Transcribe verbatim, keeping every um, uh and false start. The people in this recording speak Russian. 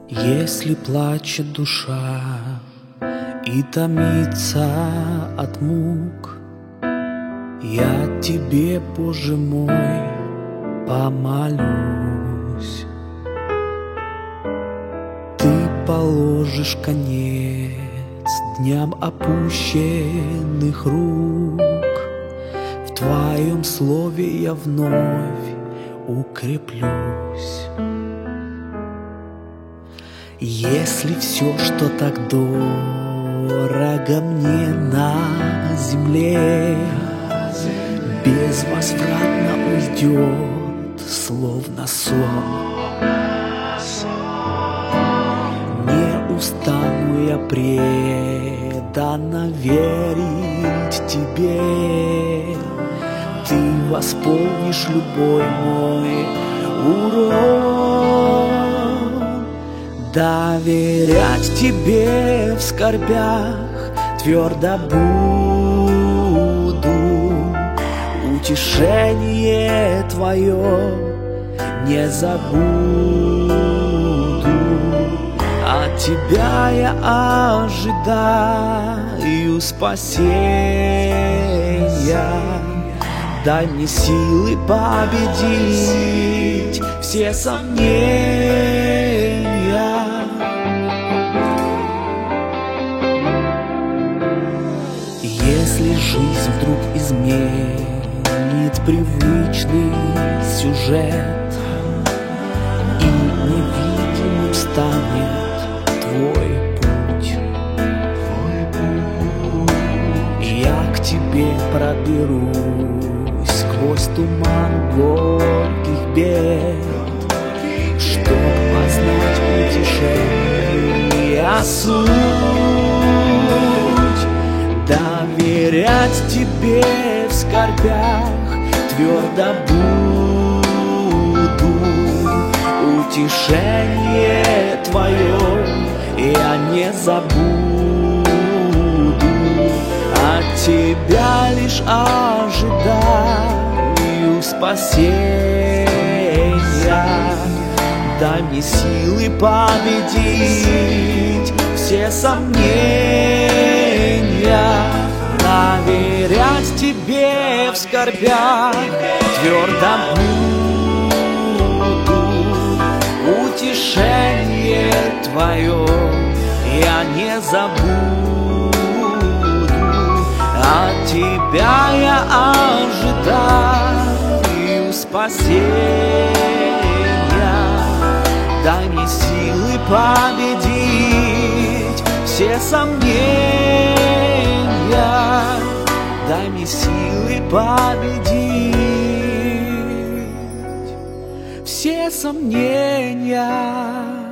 Если плачет душа и томится от мук, я тебе, Боже мой, помолюсь. Ты положишь конец дням опущенных рук, в Твоем слове я вновь укреплюсь. Если все, что так дорого мне на земле, безвозвратно уйдет, словно сон, не устану я преданно верить Тебе. Ты восполнишь любой мой урон. Доверять Тебе в скорбях твердо буду, утешение Твое не забуду. От Тебя я ожидаю спасения. Дай мне силы победить все сомнения. Если жизнь вдруг изменит привычный сюжет и невидимым станет Твой путь, я к Тебе проберусь сквозь туман горьких бед, чтоб познать утешение суть. Доверять Тебе в скорбях твердо буду, утешение Твое я не забуду. От Тебя лишь ожидаю спасения. Дай мне силы победить все сомнения. Доверять Тебе в скорбях твердо буду, утешение Твое я не забуду. От Тебя я ожидаю спасения. Дай мне силы победить все сомнения. Дай мне силы победить все сомнения.